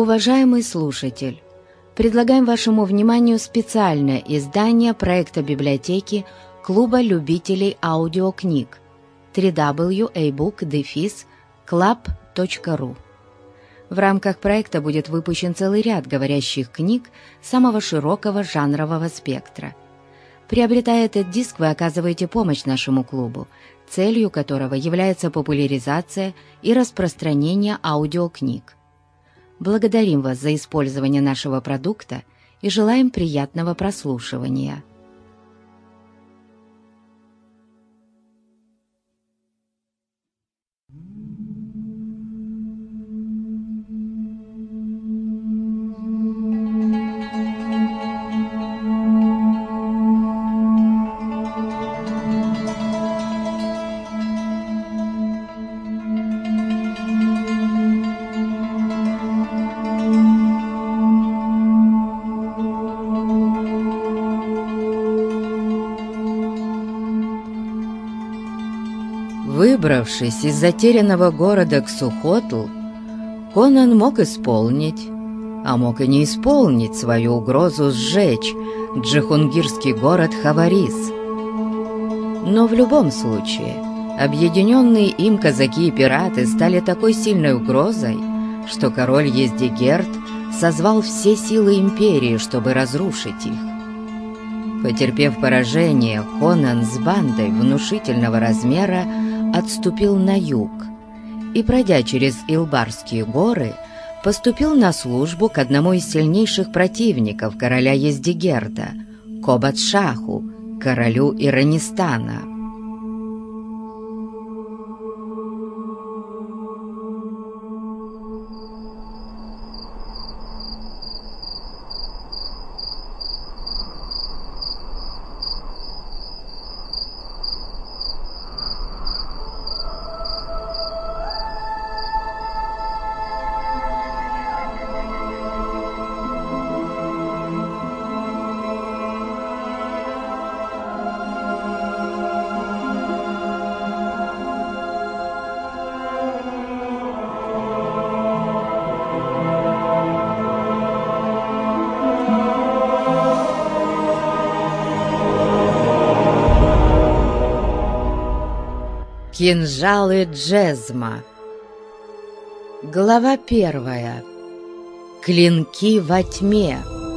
Уважаемый слушатель, предлагаем вашему вниманию специальное издание проекта библиотеки Клуба любителей аудиокниг www.ebook-club.ru. В рамках проекта будет выпущен целый ряд говорящих книг самого широкого жанрового спектра. Приобретая этот диск, вы оказываете помощь нашему клубу, целью которого является популяризация и распространение аудиокниг. Благодарим вас за использование нашего продукта и желаем приятного прослушивания. Выбравшись из затерянного города Ксухотл, Конан мог исполнить, а мог и не исполнить свою угрозу сжечь джихунгирский город Хаварис. Но в любом случае, объединенные им казаки и пираты стали такой сильной угрозой, что король Ездигерд созвал все силы империи, чтобы разрушить их. Потерпев поражение, Конан с бандой внушительного размера отступил на юг и, пройдя через Илбарские горы, поступил на службу к одному из сильнейших противников короля Ездигерда, Кобадшаху, королю Иранистана. Кинжалы Джезма. Глава 1. Клинки во тьме.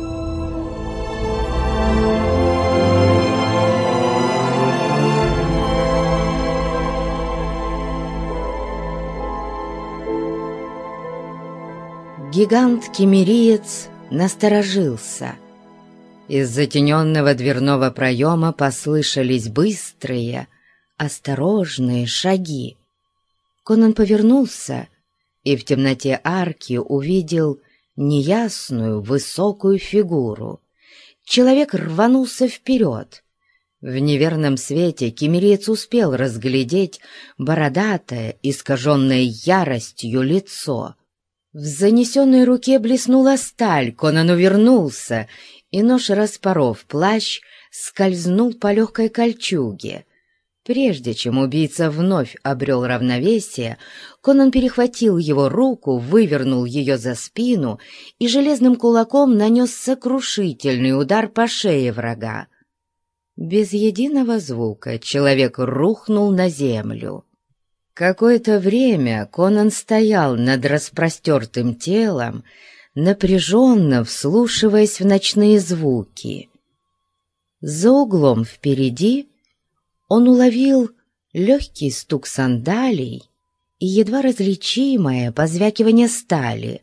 Гигант-кемериец насторожился. Из затененного дверного проема послышались быстрые, осторожные шаги. Конан повернулся и в темноте арки увидел неясную высокую фигуру. Человек рванулся вперед. В неверном свете кемериец успел разглядеть бородатое, искаженное яростью лицо. В занесенной руке блеснула сталь, Конан увернулся, и нож, распоров плащ, скользнул по легкой кольчуге. Прежде чем убийца вновь обрел равновесие, Конан перехватил его руку, вывернул ее за спину и железным кулаком нанес сокрушительный удар по шее врага. Без единого звука человек рухнул на землю. Какое-то время Конан стоял над распростертым телом, напряженно вслушиваясь в ночные звуки. За углом впереди он уловил легкий стук сандалий и едва различимое позвякивание стали.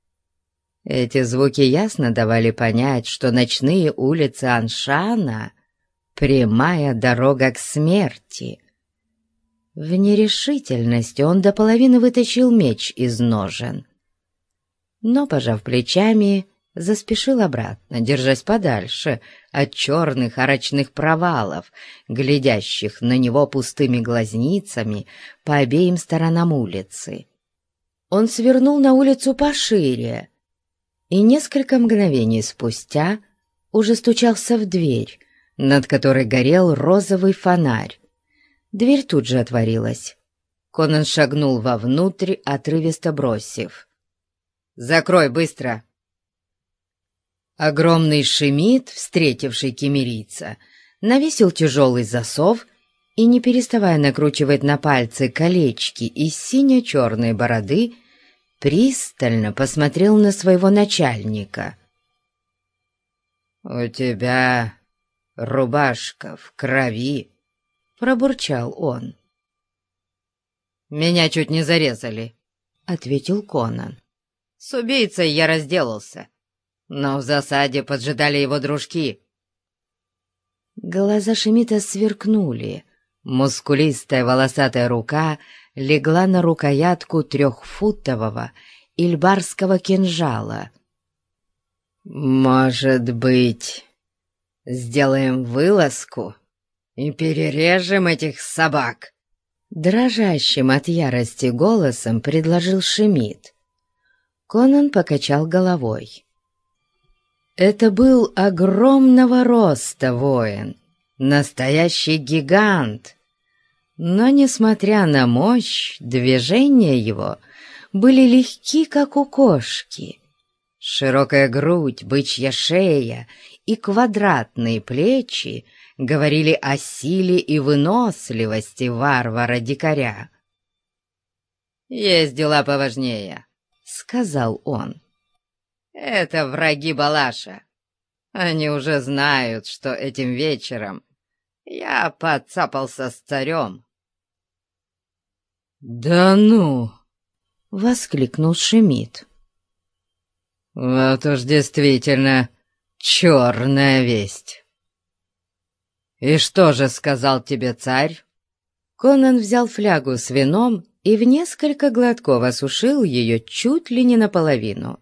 Эти звуки ясно давали понять, что ночные улицы Аншана — прямая дорога к смерти. В нерешительности он до половины вытащил меч из ножен, но, пожав плечами, заспешил обратно, держась подальше от черных арочных провалов, глядящих на него пустыми глазницами по обеим сторонам улицы. Он свернул на улицу пошире и несколько мгновений спустя уже стучался в дверь, над которой горел розовый фонарь. Дверь тут же отворилась. Конан шагнул вовнутрь, отрывисто бросив: Закрой быстро!» Огромный Шемид, встретивший киммерийца, навесил тяжелый засов и, не переставая накручивать на пальцы колечки из сине-черной бороды, пристально посмотрел на своего начальника. «У тебя рубашка в крови», — пробурчал он. «Меня чуть не зарезали», — ответил Конан. «С убийцей я разделался, но в засаде поджидали его дружки». Глаза Шемита сверкнули. Мускулистая волосатая рука легла на рукоятку трехфутового ильбарского кинжала. «Может быть, сделаем вылазку и перережем этих собак?» Дрожащим от ярости голосом предложил Шемид. Конан покачал головой. Это был огромного роста воин, настоящий гигант. Но, несмотря на мощь, движения его были легки, как у кошки. Широкая грудь, бычья шея и квадратные плечи говорили о силе и выносливости варвара-дикаря. «Есть дела поважнее», — сказал он. «Это враги Балаша. Они уже знают, что этим вечером я подцапался с царем». «Да ну!» — воскликнул Шемид. «Вот уж действительно черная весть. И что же сказал тебе царь?» Конан взял флягу с вином и в несколько глотков осушил ее чуть ли не наполовину.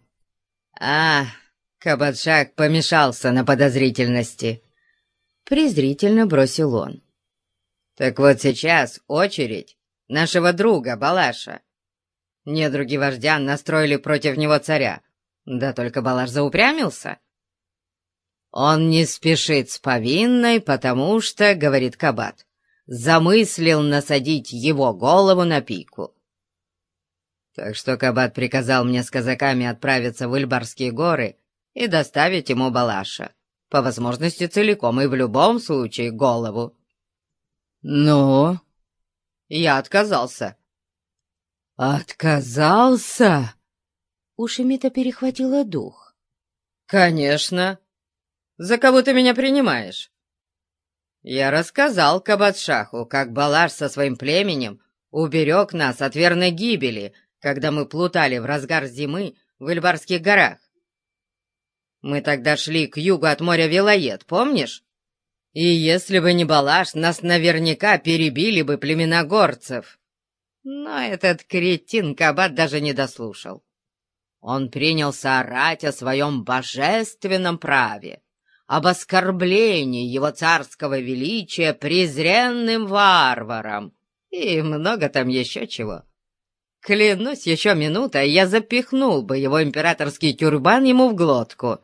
Кабадшах помешался на подозрительности», — презрительно бросил он. «Так вот сейчас очередь нашего друга Балаша. Недруги вождя настроили против него царя, да только Балаш заупрямился. Он не спешит с повинной, потому что, — говорит Кабад, — замыслил насадить его голову на пику. Так что Кабад приказал мне с казаками отправиться в Ильбарские горы и доставить ему Балаша, по возможности целиком и в любом случае голову». «Ну?» «Я отказался». «Отказался?» У Шемита перехватило дух. «Конечно. За кого ты меня принимаешь?» Я рассказал Кабадшаху, как Балаш со своим племенем уберег нас от верной гибели, когда мы плутали в разгар зимы в Ильбарских горах. Мы тогда шли к югу от моря Вилает, помнишь? И если бы не Балаш, нас наверняка перебили бы племена горцев. Но этот кретин Кабад даже не дослушал. Он принялся орать о своем божественном праве, об оскорблении его царского величия презренным варварам и много там еще чего. Клянусь, еще минута, и я запихнул бы его императорский тюрбан ему в глотку.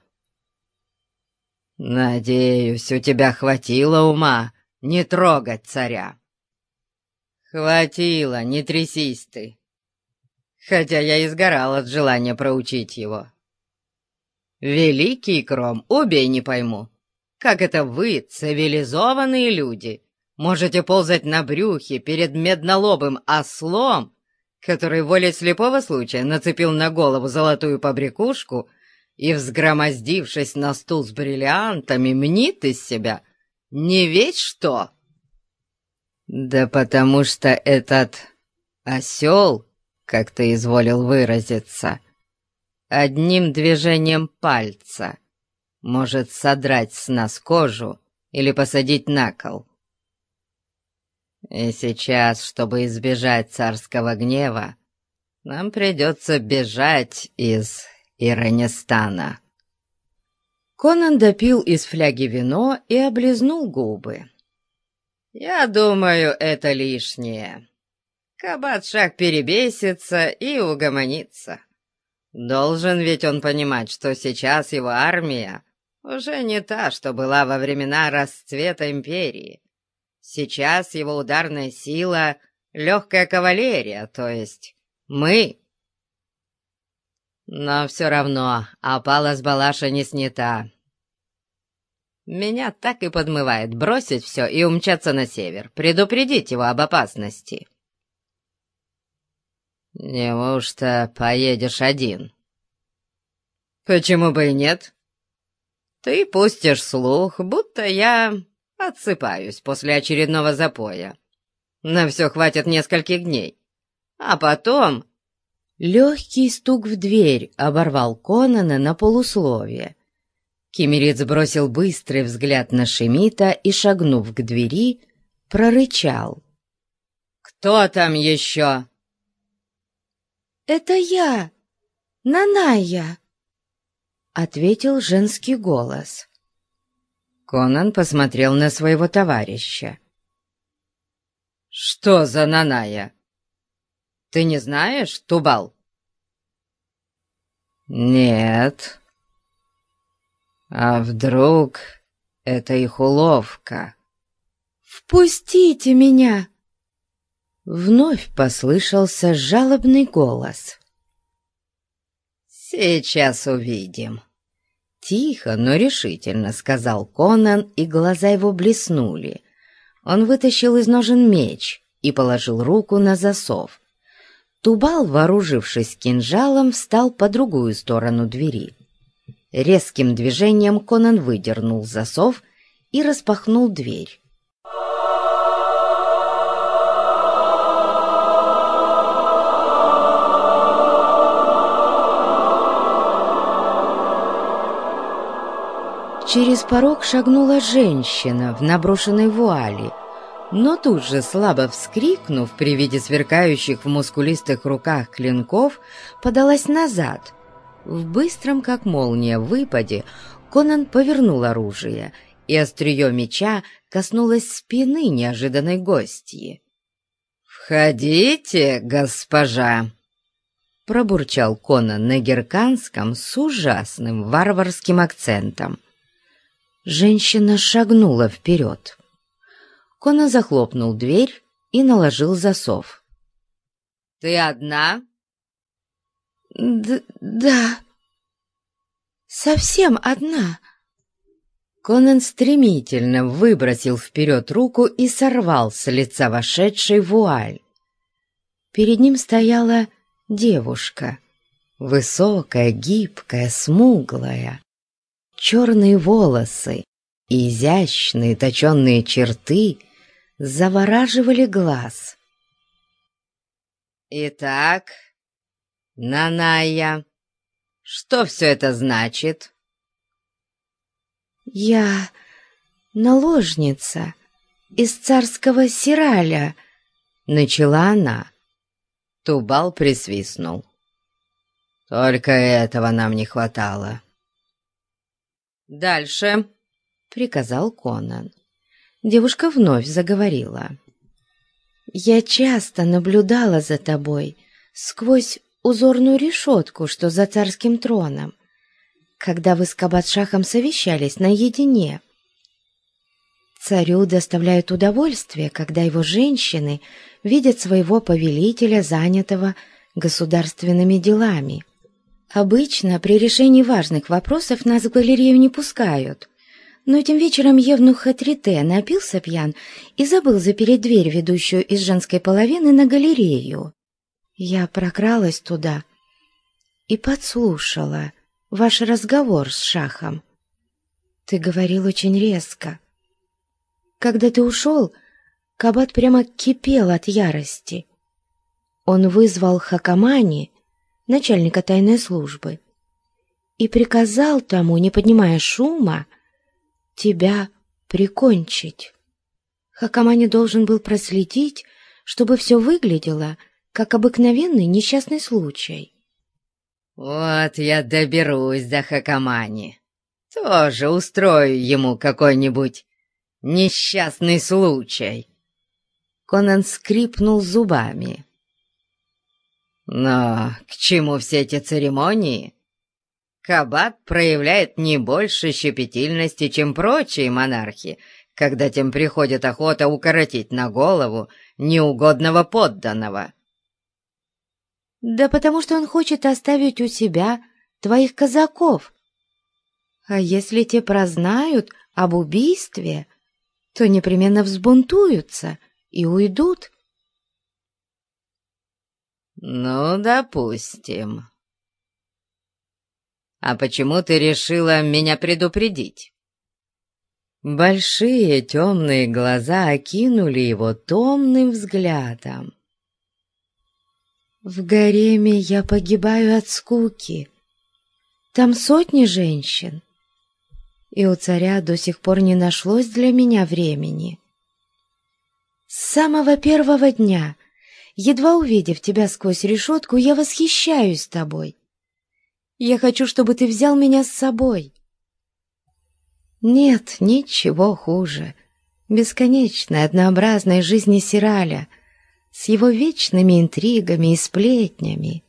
Надеюсь, у тебя хватило ума не трогать царя. Хватило, не трясись ты. Хотя я изгорал от желания проучить его. Великий Кром, убей не пойму, как это вы, цивилизованные люди, можете ползать на брюхе перед меднолобым ослом, который волей слепого случая нацепил на голову золотую побрякушку и, взгромоздившись на стул с бриллиантами, мнит из себя не весь что. Да потому что этот осел, как ты изволил выразиться, одним движением пальца может содрать с нас кожу или посадить на кол. И сейчас, чтобы избежать царского гнева, нам придется бежать из Иранистана». Конан допил из фляги вино и облизнул губы. «Я думаю, это лишнее. Кабад-шах перебесится и угомонится. Должен ведь он понимать, что сейчас его армия уже не та, что была во времена расцвета империи. Сейчас его ударная сила — легкая кавалерия, то есть мы». Но все равно опала с Балаша не снята. Меня так и подмывает бросить все и умчаться на север, предупредить его об опасности. Неужто поедешь один? Почему бы и нет? Ты пустишь слух, будто я отсыпаюсь после очередного запоя. На все хватит нескольких дней. А потом... Легкий стук в дверь оборвал Конана на полусловие. Киммерец бросил быстрый взгляд на Шемита и, шагнув к двери, прорычал: «Кто там еще?» «Это я, Наная», — ответил женский голос. Конан посмотрел на своего товарища. «Что за Наная? Ты не знаешь, Тубал?» «Нет. А вдруг это их уловка?» «Впустите меня!» Вновь послышался жалобный голос. «Сейчас увидим», — тихо, но решительно сказал Конан, и глаза его блеснули. Он вытащил из ножен меч и положил руку на засов. Тубал, вооружившись кинжалом, встал по другую сторону двери. Резким движением Конан выдернул засов и распахнул дверь. Через порог шагнула женщина в наброшенной вуали, но тут же, слабо вскрикнув при виде сверкающих в мускулистых руках клинков, подалась назад. В быстром, как молния, выпаде Конан повернул оружие, и острие меча коснулось спины неожиданной гостьи. «Входите, госпожа!» — пробурчал Конан на герканском с ужасным варварским акцентом. Женщина шагнула вперед. Конан захлопнул дверь и наложил засов. «Ты одна?» «Да, совсем одна». Конан стремительно выбросил вперед руку и сорвал с лица вошедшей вуаль. Перед ним стояла девушка, высокая, гибкая, смуглая. Черные волосы и изящные точенные черты завораживали глаз. «Итак, Наная, что все это значит?» «Я наложница из царского Сираля», — начала она. Тубал присвистнул. «Только этого нам не хватало». «Дальше», — приказал Конан. Девушка вновь заговорила. «Я часто наблюдала за тобой сквозь узорную решетку, что за царским троном, когда вы с Кабад-шахом совещались наедине. Царю доставляет удовольствие, когда его женщины видят своего повелителя, занятого государственными делами. Обычно при решении важных вопросов нас в галерею не пускают, но этим вечером евнух Хатрите напился пьян и забыл запереть дверь, ведущую из женской половины на галерею. Я прокралась туда и подслушала ваш разговор с шахом. Ты говорил очень резко. Когда ты ушел, Кабад прямо кипел от ярости. Он вызвал Хакамани, начальника тайной службы, и приказал тому, не поднимая шума, тебя прикончить. Хакамани должен был проследить, чтобы все выглядело как обыкновенный несчастный случай. «Вот я доберусь до Хакамани. Тоже устрою ему какой-нибудь несчастный случай». Конан скрипнул зубами. «Но к чему все эти церемонии? Кабад проявляет не больше щепетильности, чем прочие монархи, когда тем приходит охота укоротить на голову неугодного подданного». Да потому что он хочет оставить у себя твоих казаков. А если те прознают об убийстве, то непременно взбунтуются и уйдут. Ну, допустим. А почему ты решила меня предупредить? Большие темные глаза окинули его томным взглядом. В гареме я погибаю от скуки. Там сотни женщин, и у царя до сих пор не нашлось для меня времени. С самого первого дня, едва увидев тебя сквозь решетку, я восхищаюсь тобой. Я хочу, чтобы ты взял меня с собой. Нет ничего хуже бесконечной однообразной жизни Сираля с его вечными интригами и сплетнями.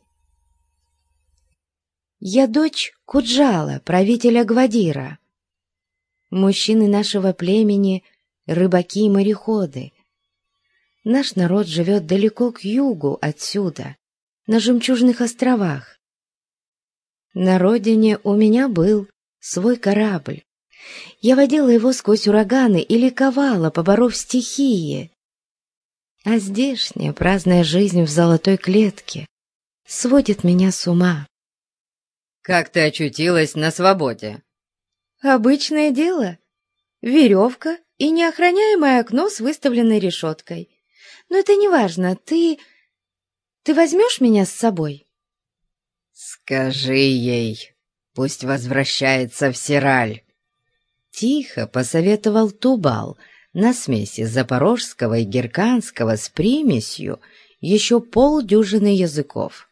Я дочь Куджала, правителя Гвадира. Мужчины нашего племени — рыбаки и мореходы. Наш народ живет далеко к югу отсюда, на Жемчужных островах. На родине у меня был свой корабль. Я водила его сквозь ураганы и ликовала, поборов стихии. А здешняя праздная жизнь в золотой клетке сводит меня с ума. Как ты очутилась на свободе? Обычное дело. Веревка и неохраняемое окно с выставленной решеткой. Но это не важно. Ты возьмешь меня с собой? Скажи ей, пусть возвращается в Сираль. Тихо посоветовал Тубал на смеси запорожского и герканского с примесью еще полдюжины языков.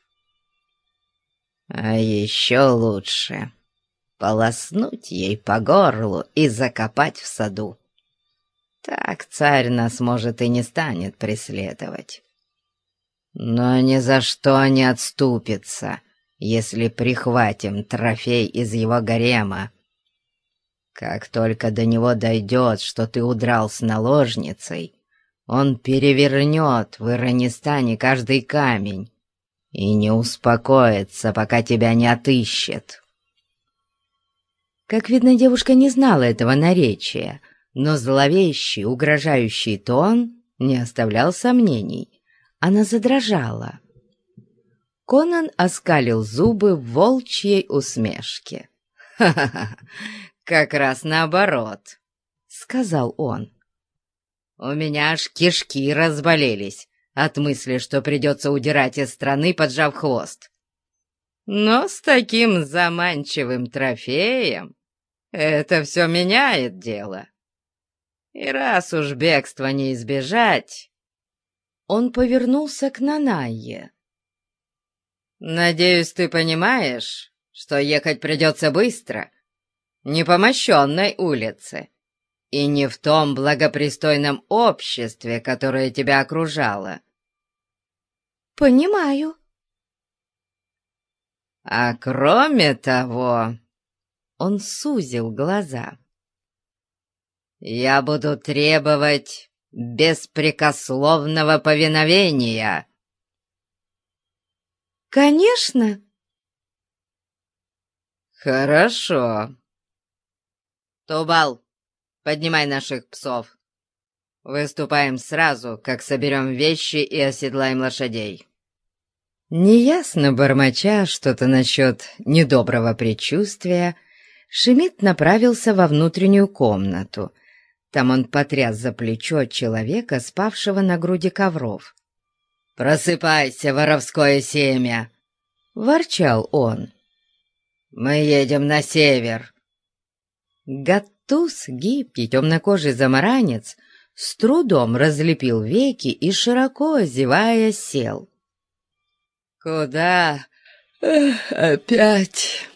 А еще лучше полоснуть ей по горлу и закопать в саду. Так царь нас, может, и не станет преследовать. Но ни за что не отступится, если прихватим трофей из его гарема. Как только до него дойдет, что ты удрал с наложницей, он перевернет в Иранистане каждый камень и не успокоится, пока тебя не отыщет. Как видно, девушка не знала этого наречия, но зловещий, угрожающий тон не оставлял сомнений. Она задрожала. Конан оскалил зубы в волчьей усмешке. «Ха-ха-ха! Как раз наоборот», — сказал он. «У меня аж кишки разболелись от мысли, что придется удирать из страны, поджав хвост. Но с таким заманчивым трофеем это все меняет дело. И раз уж бегства не избежать...» Он повернулся к Нанайе. «Надеюсь, ты понимаешь, что ехать придется быстро, не по мощенной улице и не в том благопристойном обществе, которое тебя окружало». «Понимаю». «А кроме того...» Он сузил глаза. «Я буду требовать беспрекословного повиновения». «Конечно». «Хорошо. Тубал, поднимай наших псов. Выступаем сразу, как соберем вещи и оседлаем лошадей». Неясно бормоча что-то насчет недоброго предчувствия, Шемид направился во внутреннюю комнату. Там он потряс за плечо человека, спавшего на груди ковров. «Просыпайся, воровское семя!» — ворчал он. «Мы едем на север». Гаттус, гибкий темнокожий замаранец, с трудом разлепил веки и, широко зевая, сел. «Куда опять?»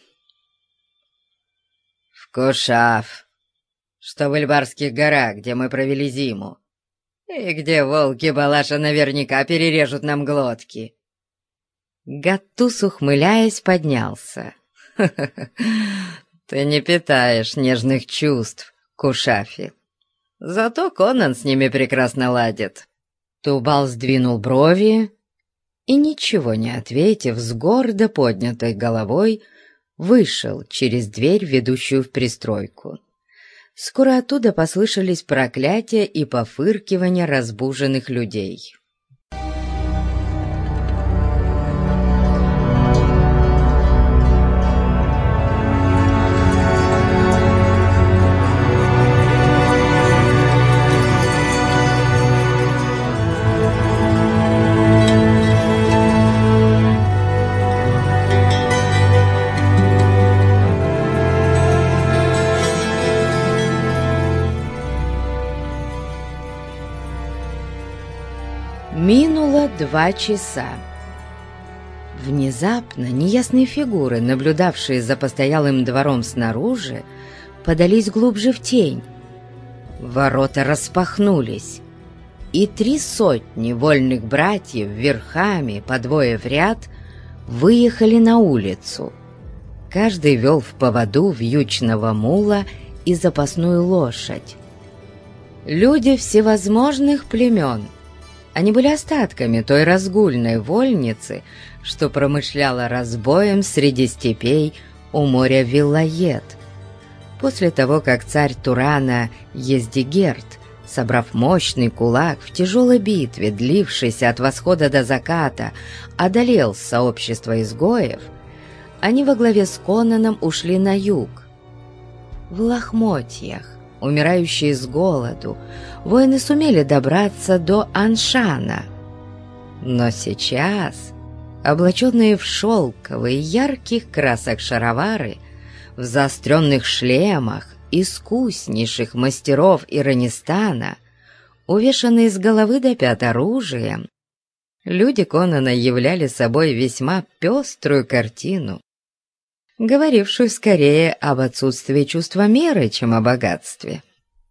«В Кушав, что в Эльбарских горах, где мы провели зиму, и где волки Балаша наверняка перережут нам глотки». Гаттус, ухмыляясь, поднялся. «Ты не питаешь нежных чувств, Кушафи. Зато Конан с ними прекрасно ладит». Тубал сдвинул брови и, ничего не ответив, с гордо поднятой головой вышел через дверь, ведущую в пристройку. Скоро оттуда послышались проклятия и пофыркивания разбуженных людей. Минуло 2 часа. Внезапно неясные фигуры, наблюдавшие за постоялым двором снаружи, подались глубже в тень. Ворота распахнулись, и 300 вольных братьев верхами по двое в ряд выехали на улицу. Каждый вел в поводу вьючного мула и запасную лошадь. Люди всевозможных племен. Они были остатками той разгульной вольницы, что промышляла разбоем среди степей у моря Вилает. После того, как царь Турана Ездигерд, собрав мощный кулак в тяжелой битве, длившейся от восхода до заката, одолел сообщество изгоев, они во главе с Конаном ушли на юг. В лохмотьях, умирающие с голоду, воины сумели добраться до Аншана. Но сейчас, облаченные в шелковые ярких красок шаровары, в заостренных шлемах искуснейших мастеров Иранистана, увешанные с головы до пят оружием, люди Конана являли собой весьма пеструю картину, говорившую скорее об отсутствии чувства меры, чем о богатстве.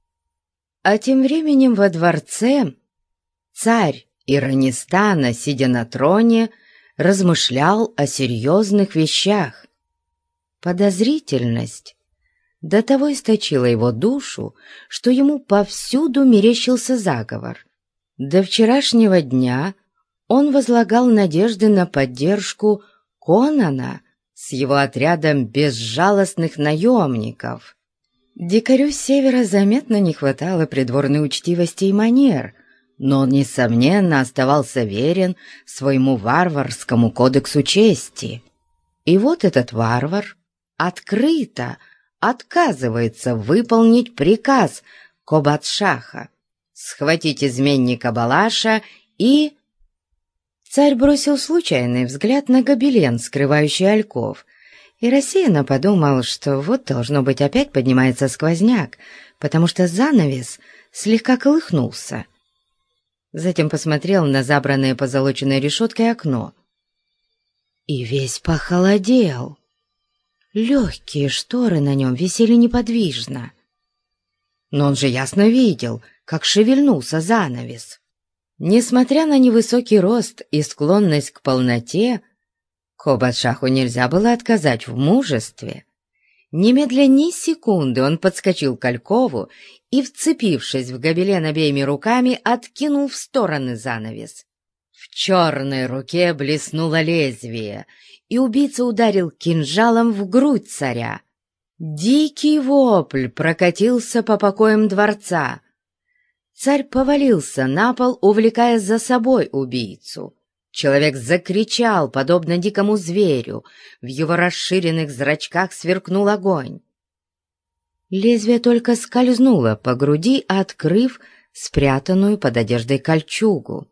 А тем временем во дворце царь Иранистана, сидя на троне, размышлял о серьезных вещах. Подозрительность до того источила его душу, что ему повсюду мерещился заговор. До вчерашнего дня он возлагал надежды на поддержку Конана с его отрядом безжалостных наемников. Дикарю с севера заметно не хватало придворной учтивости и манер, но он, несомненно, оставался верен своему варварскому кодексу чести. И вот этот варвар открыто отказывается выполнить приказ Кобадшаха схватить изменника Балаша и... Царь бросил случайный взгляд на гобелен, скрывающий ольков, и рассеянно подумал, что вот, должно быть, опять поднимается сквозняк, потому что занавес слегка колыхнулся. Затем посмотрел на забранное позолоченной решеткой окно и весь похолодел. Легкие шторы на нем висели неподвижно, но он же ясно видел, как шевельнулся занавес. Несмотря на невысокий рост и склонность к полноте, Кобадшаху нельзя было отказать в мужестве. Немедля ни секунды он подскочил к Алькову и, вцепившись в гобелен обеими руками, откинул в стороны занавес. В черной руке блеснуло лезвие, и убийца ударил кинжалом в грудь царя. Дикий вопль прокатился по покоям дворца. Царь повалился на пол, увлекая за собой убийцу. Человек закричал, подобно дикому зверю. В его расширенных зрачках сверкнул огонь. Лезвие только скользнуло по груди, открыв спрятанную под одеждой кольчугу.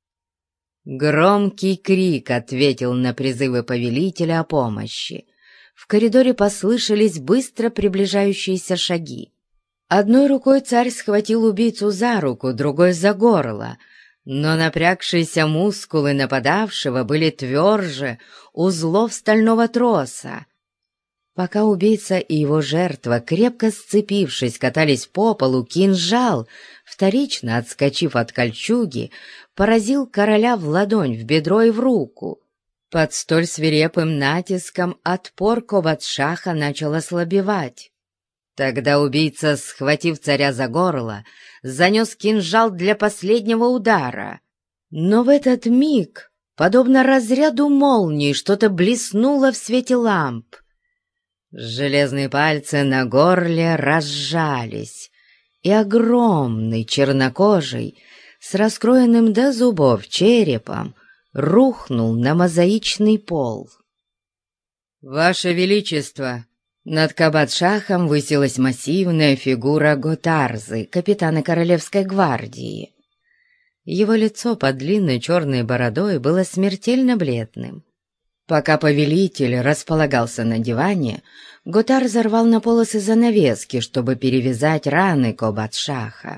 Громкий крик ответил на призывы повелителя о помощи. В коридоре послышались быстро приближающиеся шаги. Одной рукой царь схватил убийцу за руку, другой за горло, но напрягшиеся мускулы нападавшего были тверже узлов стального троса. Пока убийца и его жертва, крепко сцепившись, катались по полу, кинжал, вторично отскочив от кольчуги, поразил короля в ладонь, в бедро и в руку. Под столь свирепым натиском отпор Кобадшаха начал ослабевать. Тогда убийца, схватив царя за горло, занес кинжал для последнего удара. Но в этот миг подобно разряду молнии, что-то блеснуло в свете ламп. Железные пальцы на горле разжались, и огромный чернокожий с раскроенным до зубов черепом рухнул на мозаичный пол. «Ваше Величество!» Над Кабад-шахом высилась массивная фигура Готарзы, капитана Королевской гвардии. Его лицо под длинной черной бородой было смертельно бледным. Пока повелитель располагался на диване, Готарза рвал на полосы занавески, чтобы перевязать раны Кабад-шаха.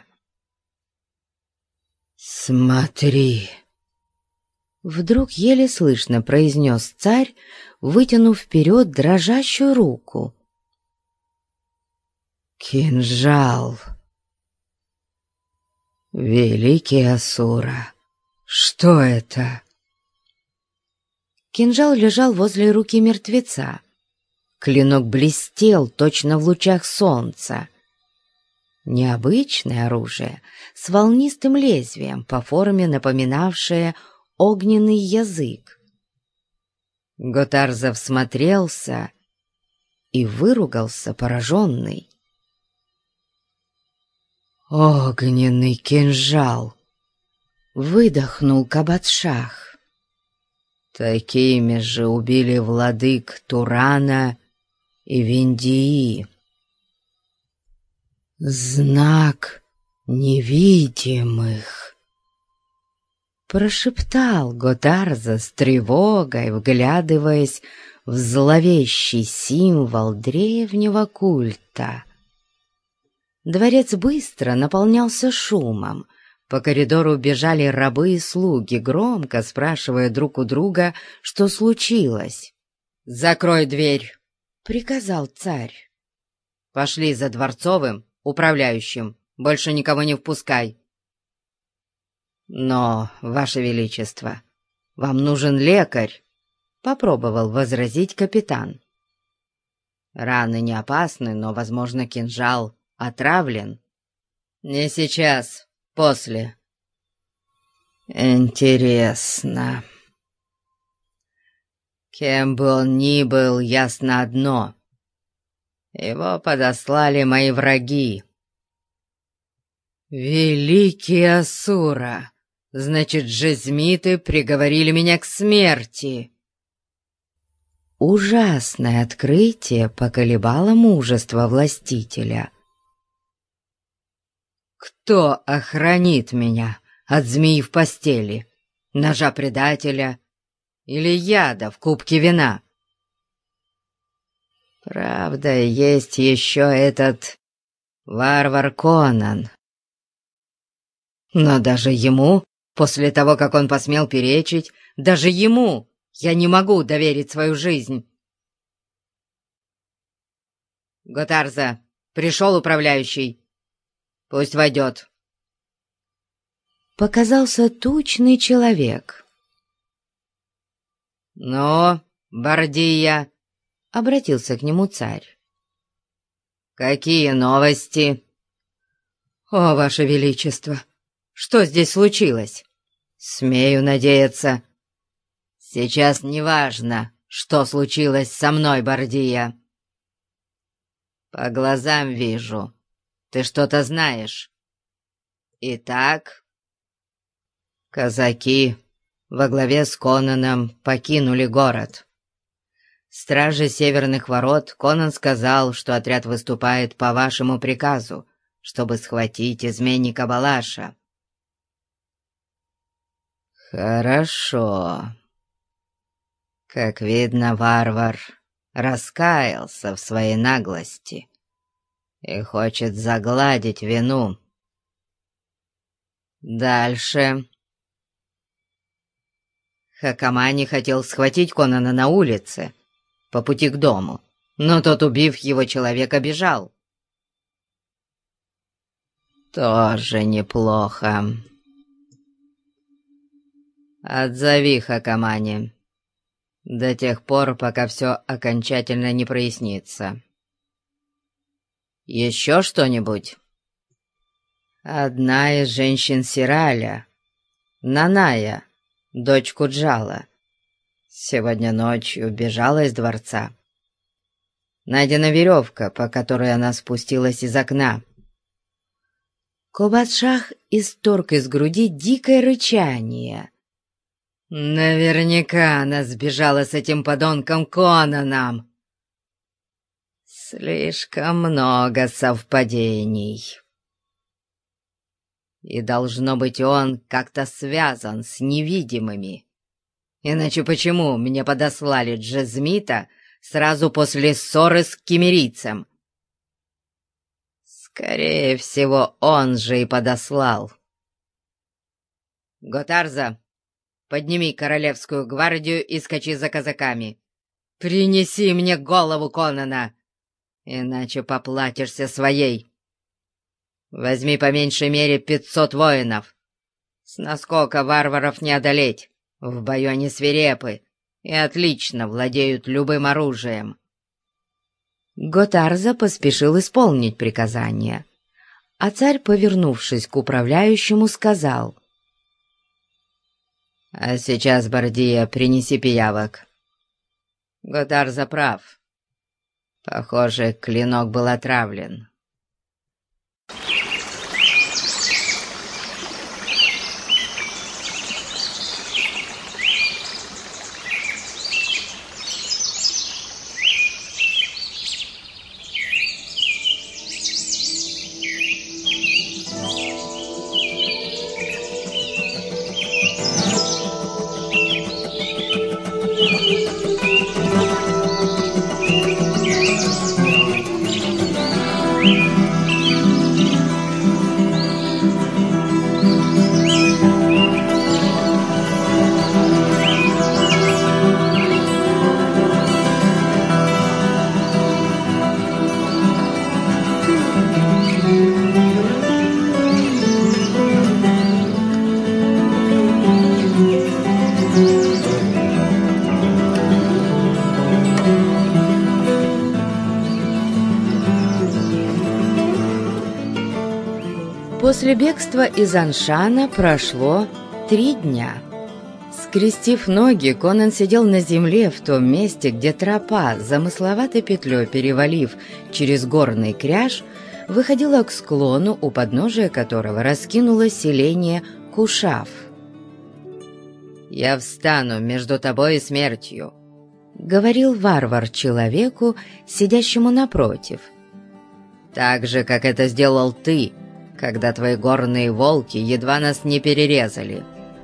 «Смотри!» Вдруг еле слышно произнес царь, вытянув вперед дрожащую руку. «Кинжал! Великий Асура! Что это?» Кинжал лежал возле руки мертвеца. Клинок блестел точно в лучах солнца. Необычное оружие с волнистым лезвием, по форме напоминавшее огненный язык. Готарза всмотрелся и выругался, пораженный. «Огненный кинжал!» — выдохнул Кабад-шах. «Такими же убили владык Турана и Виндии. Знак невидимых!» Прошептал Готарза с тревогой, вглядываясь в зловещий символ древнего культа. Дворец быстро наполнялся шумом. По коридору бежали рабы и слуги, громко спрашивая друг у друга, что случилось. «Закрой дверь!» — приказал царь. «Пошли за дворцовым управляющим, больше никого не впускай». «Но, Ваше Величество, вам нужен лекарь», — попробовал возразить капитан. «Раны не опасны, но, возможно, кинжал отравлен». «Не сейчас, после». «Интересно. Кем бы он ни был, ясно одно. Его подослали мои враги». «Великий Асура! Значит, джезмиты приговорили меня к смерти!» Ужасное открытие поколебало мужество властителя. «Кто охранит меня от змеи в постели, ножа предателя или яда в кубке вина?» Правда, есть еще этот варвар Конан. Но даже ему, после того, как он посмел перечить, даже ему я не могу доверить свою жизнь. «Готарза, пришел управляющий. Пусть войдет». Показался тучный человек. «Ну, Бардия», — обратился к нему царь. «Какие новости?» «О, Ваше Величество! Что здесь случилось?» «Смею надеяться. Сейчас не важно, что случилось со мной, Бардия. По глазам вижу, ты что-то знаешь. Итак, казаки во главе с Конаном покинули город. Стражи северных ворот Конан сказал, что отряд выступает по вашему приказу, чтобы схватить изменника Балаша. Хорошо. Как видно, варвар раскаялся в своей наглости и хочет загладить вину. Дальше. Хакамани хотел схватить Конана на улице по пути к дому, но тот, убив его человека, бежал. Тоже неплохо. Отзови Хакамани до тех пор, пока все окончательно не прояснится. Еще что-нибудь? Одна из женщин Сираля, Наная, дочь Куджала. Сегодня ночью бежала из дворца. Найдена веревка, по которой она спустилась из окна». Кубадшах исторг из груди дикое рычание. «Наверняка она сбежала с этим подонком Конаном. Слишком много совпадений. И должно быть, он как-то связан с невидимыми. Иначе почему мне подослали Джезмита сразу после ссоры с киммерийцем? Скорее всего, он же и подослал. Готарза, подними королевскую гвардию и скачи за казаками. Принеси мне голову Конана, иначе поплатишься своей. Возьми по меньшей мере 500 воинов. С наскока варваров не одолеть. В бою они свирепы и отлично владеют любым оружием». Готарза поспешил исполнить приказание, а царь, повернувшись к управляющему, сказал: «А сейчас, Бардия, принеси пиявок». Готарза прав. Похоже, клинок был отравлен. После бегства из Аншана прошло 3 дня. Скрестив ноги, Конан сидел на земле в том месте, где тропа, замысловатой петлей перевалив через горный кряж, выходила к склону, у подножия которого раскинулось селение Кушав. «Я встану между тобой и смертью», — говорил варвар человеку, сидящему напротив. «так же, как это сделал ты, когда твои горные волки едва нас не перерезали».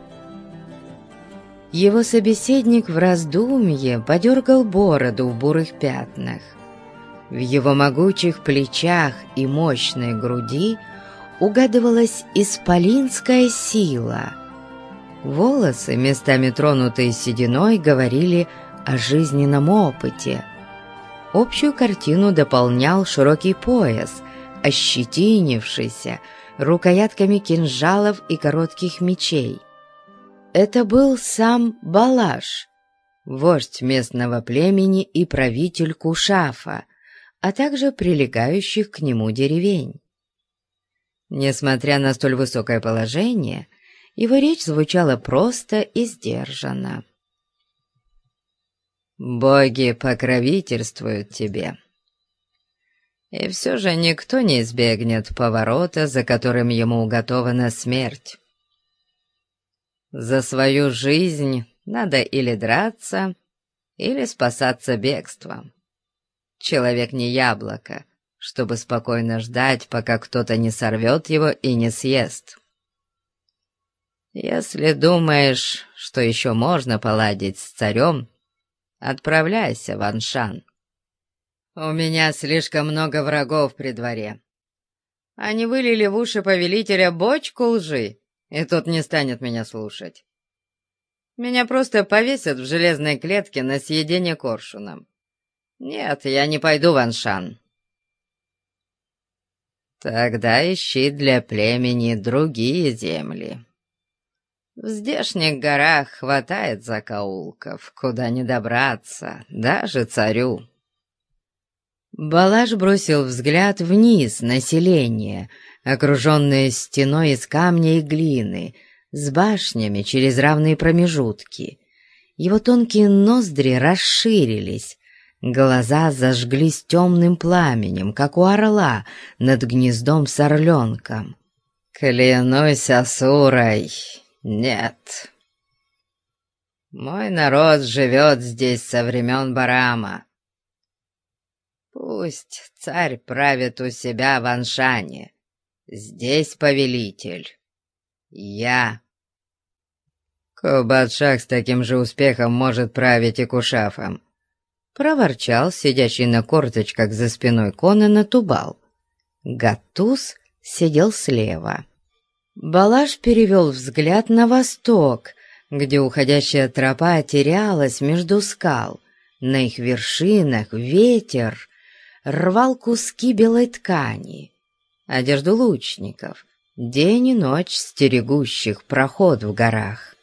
Его собеседник в раздумье подергал бороду в бурых пятнах. В его могучих плечах и мощной груди угадывалась исполинская сила. Волосы, местами тронутые сединой, говорили о жизненном опыте. Общую картину дополнял широкий пояс, ощетинившийся рукоятками кинжалов и коротких мечей. Это был сам Балаш, вождь местного племени и правитель Кушафа, а также прилегающих к нему деревень. Несмотря на столь высокое положение, его речь звучала просто и сдержанно. «Боги покровительствуют тебе. И все же никто не избегнет поворота, за которым ему уготована смерть. За свою жизнь надо или драться, или спасаться бегством. Человек не яблоко, чтобы спокойно ждать, пока кто-то не сорвет его и не съест. Если думаешь, что еще можно поладить с царем, отправляйся в Аншан. У меня слишком много врагов при дворе. Они вылили в уши повелителя бочку лжи, и тот не станет меня слушать. Меня просто повесят в железной клетке на съедение коршуном. Нет, я не пойду в Аншан. Тогда ищи для племени другие земли. В здешних горах хватает закоулков, куда не добраться, даже царю». Балаш бросил взгляд вниз на селение, окруженное стеной из камня и глины, с башнями через равные промежутки. Его тонкие ноздри расширились, глаза зажглись темным пламенем, как у орла над гнездом с орленком. «Клянусь Асурой, нет. Мой народ живет здесь со времен Барама. Пусть царь правит у себя в Аншане. Здесь повелитель. Я. Кубадшах с таким же успехом может править и Кушафом», — проворчал сидящий на корточках за спиной Конана Тубал. Гатус сидел слева. Балаш перевел взгляд на восток, где уходящая тропа терялась между скал. На их вершинах ветер рвал куски белой ткани, одежду лучников, день и ночь стерегущих проход в горах.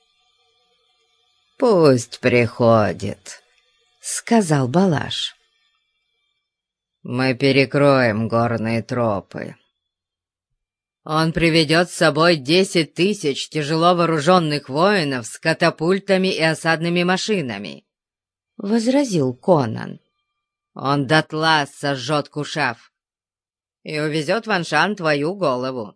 «Пусть приходит», — сказал Балаш. «Мы перекроем горные тропы. Он приведет с собой 10 тысяч тяжело вооруженных воинов с катапультами и осадными машинами», — возразил Конан. «Он дотла сожжет Кушаф и увезет в Аншан твою голову».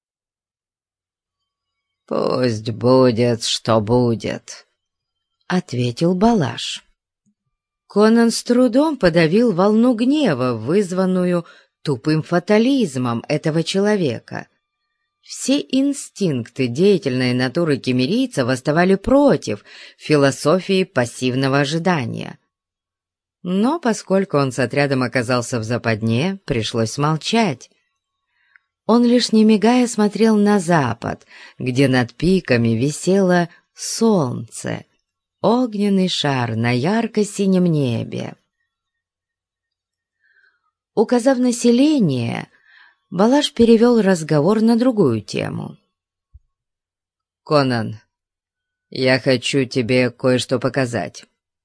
«Пусть будет, что будет», — ответил Балаш. Конан с трудом подавил волну гнева, вызванную тупым фатализмом этого человека. Все инстинкты деятельной натуры киммерийца восставали против философии пассивного ожидания. Но поскольку он с отрядом оказался в западне, пришлось молчать. Он лишь не мигая смотрел на запад, где над пиками висело солнце, огненный шар на ярко-синем небе. Указав население, Балаш перевел разговор на другую тему. «Конан, я хочу тебе кое-что показать.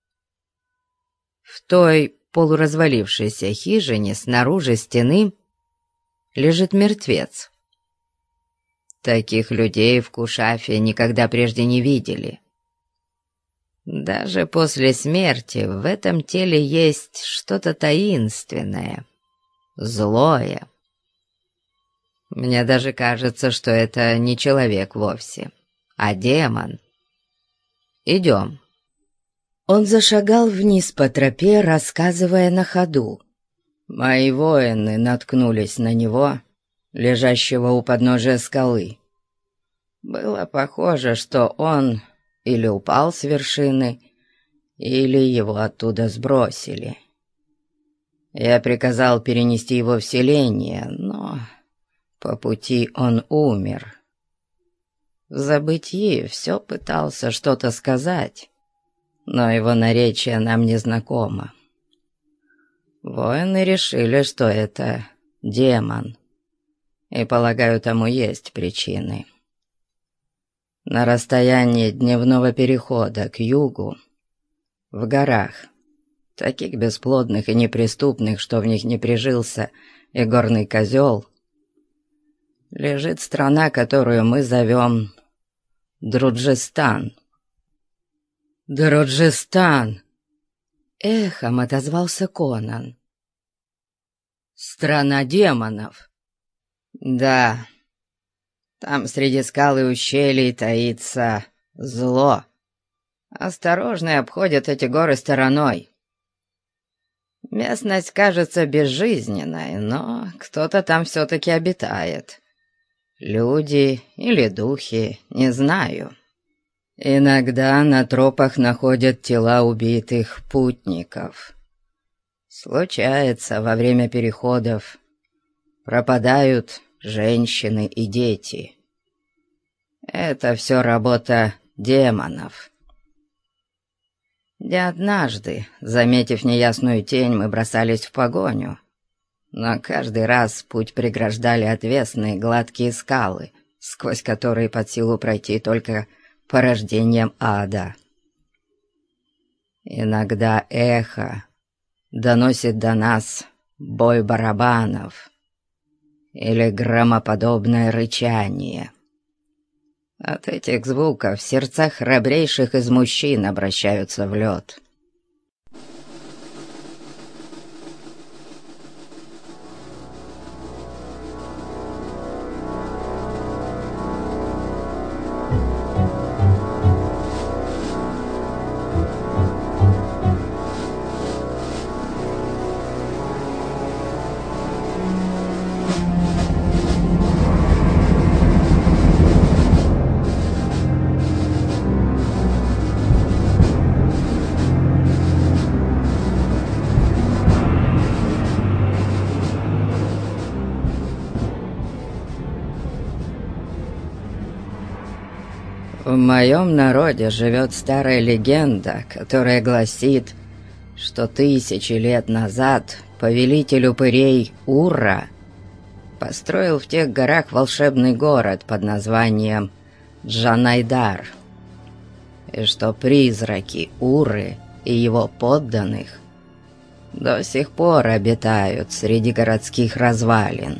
В той полуразвалившейся хижине снаружи стены лежит мертвец. Таких людей в Кушафе никогда прежде не видели. Даже после смерти в этом теле есть что-то таинственное, злое. Мне даже кажется, что это не человек вовсе, а демон. Идем». Он зашагал вниз по тропе, рассказывая на ходу. «Мои воины наткнулись на него, лежащего у подножия скалы. Было похоже, что он или упал с вершины, или его оттуда сбросили. Я приказал перенести его в селение, но по пути он умер. В забытьи все пытался что-то сказать, но его наречие нам не знакомо. Воины решили, что это демон, и, полагаю, тому есть причины. На расстоянии дневного перехода к югу, в горах, таких бесплодных и неприступных, что в них не прижился и горный козел, лежит страна, которую мы зовем Друджестан. «Друджестан!» — эхом отозвался Конан. «Страна демонов!» «Да, там среди скал и ущелий таится зло. Осторожные обходят эти горы стороной. Местность кажется безжизненной, но кто-то там все-таки обитает. Люди или духи, не знаю». Иногда на тропах находят тела убитых путников. Случается, во время переходов пропадают женщины и дети. Это все работа демонов. Не однажды, заметив неясную тень, мы бросались в погоню, но каждый раз путь преграждали отвесные гладкие скалы, сквозь которые под силу пройти только порождением ада. Иногда эхо доносит до нас бой барабанов или громоподобное рычание. От этих звуков сердца храбрейших из мужчин обращаются в лед. В моем народе живет старая легенда, которая гласит, что 1000 лет назад повелитель упырей Ура построил в тех горах волшебный город под названием Джанайдар, и что призраки Уры и его подданных до сих пор обитают среди городских развалин.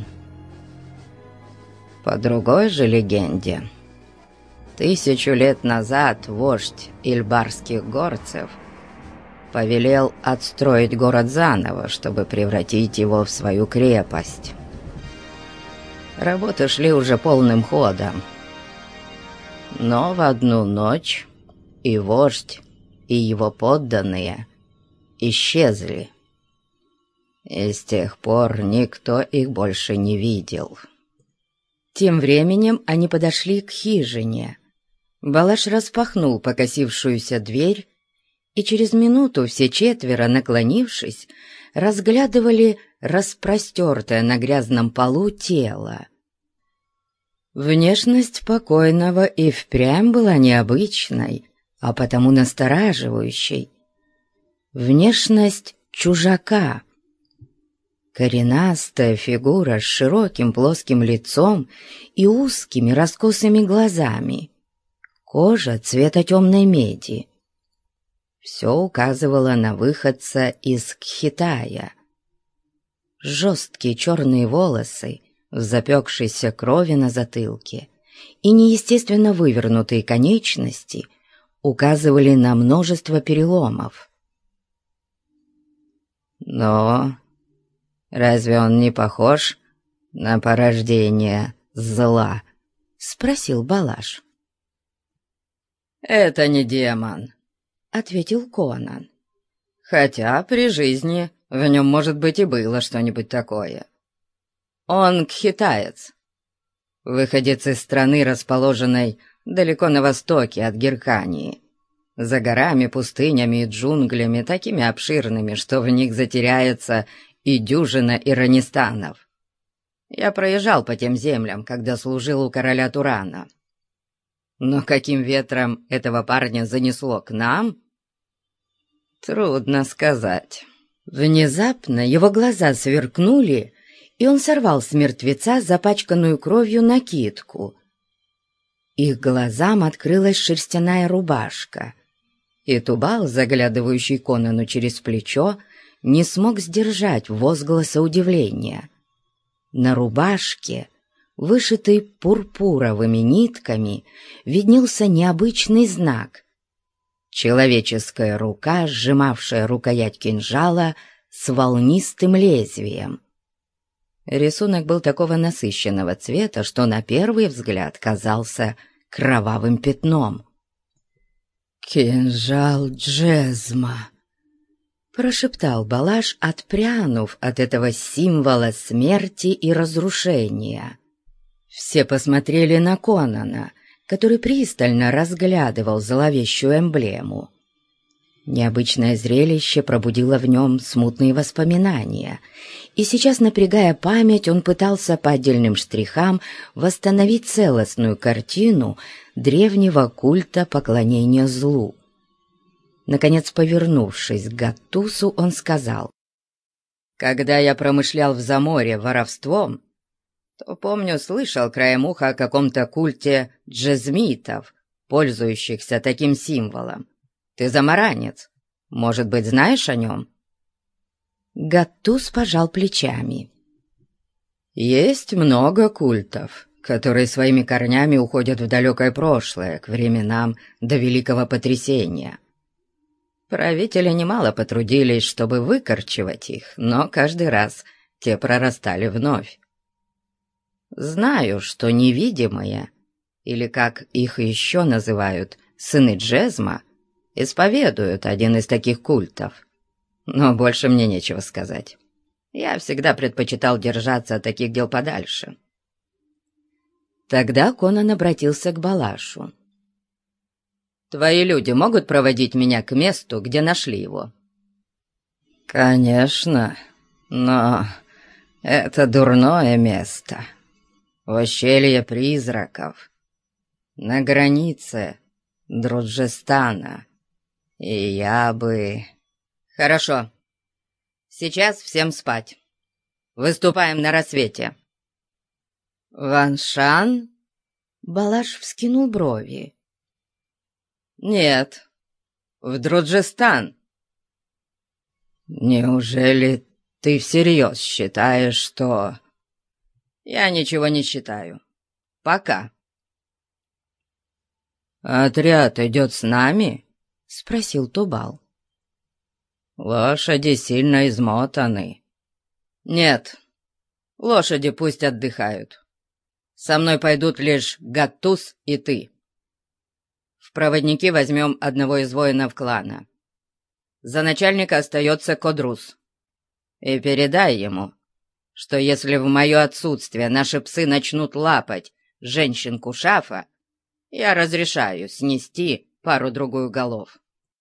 По другой же легенде, 1000 лет назад вождь ильбарских горцев повелел отстроить город заново, чтобы превратить его в свою крепость. Работы шли уже полным ходом. Но в одну ночь и вождь, и его подданные исчезли. И с тех пор никто их больше не видел. Тем временем они подошли к хижине. Балаш распахнул покосившуюся дверь, и через минуту все четверо, наклонившись, разглядывали распростертое на грязном полу тело. Внешность покойного и впрямь была необычной, а потому настораживающей. Внешность чужака. Коренастая фигура с широким плоским лицом и узкими раскосыми глазами. Кожа цвета темной меди. Все указывало на выходца из Кхитая. Жесткие черные волосы в запекшейся крови на затылке и неестественно вывернутые конечности указывали на множество переломов. Но разве он не похож на порождение зла? — спросил Балаш. «Это не демон», — ответил Конан. «хотя при жизни в нем, может быть, и было что-нибудь такое. Он кхитаец, выходец из страны, расположенной далеко на востоке от Гиркании, за горами, пустынями и джунглями, такими обширными, что в них затеряется и дюжина Иранистанов. Я проезжал по тем землям, когда служил у короля Турана. Но каким ветром этого парня занесло к нам, трудно сказать». Внезапно его глаза сверкнули, и он сорвал с мертвеца запачканную кровью накидку. Их глазам открылась шерстяная рубашка, и Тубал, заглядывающий Конану через плечо, не смог сдержать возгласа удивления. На рубашке, вышитой пурпуровыми нитками, виднелся необычный знак. Человеческая рука, сжимавшая рукоять кинжала с волнистым лезвием. Рисунок был такого насыщенного цвета, что на первый взгляд казался кровавым пятном. «Кинжал Джезма», — прошептал Балаш, отпрянув от этого символа смерти и разрушения. Все посмотрели на Конана, который пристально разглядывал зловещую эмблему. Необычное зрелище пробудило в нем смутные воспоминания, и сейчас, напрягая память, он пытался по отдельным штрихам восстановить целостную картину древнего культа поклонения злу. Наконец, повернувшись к Гаттусу, он сказал: «Когда я промышлял в Заморье воровством, то, помню, слышал краем уха о каком-то культе джезмитов, пользующихся таким символом. Ты заморанец, может быть, знаешь о нем?» Гаттус пожал плечами. «Есть много культов, которые своими корнями уходят в далекое прошлое, к временам до Великого Потрясения. Правители немало потрудились, чтобы выкорчевать их, но каждый раз те прорастали вновь. Знаю, что невидимые, или как их еще называют, сыны Джезма, исповедуют один из таких культов, но больше мне нечего сказать. Я всегда предпочитал держаться от таких дел подальше. Тогда Конан обратился к Балашу. «Твои люди могут проводить меня к месту, где нашли его?» «Конечно, но это дурное место. Ущелье призраков, на границе Друджестана, и я бы...» «Хорошо. Сейчас всем спать. Выступаем на рассвете». «Ваншан?» Балаш вскинул брови. «Нет, в Друджестан». «Неужели ты всерьез считаешь, что...» «Я ничего не считаю. Пока». «Отряд идет с нами?» — спросил Тубал. «Лошади сильно измотаны». «Нет, лошади пусть отдыхают. Со мной пойдут лишь Гаттус и ты. В проводники возьмем одного из воинов клана. За начальника остается Кодрус. И передай ему, что если в мое отсутствие наши псы начнут лапать женщин Кушафа, я разрешаю снести пару-другую голов».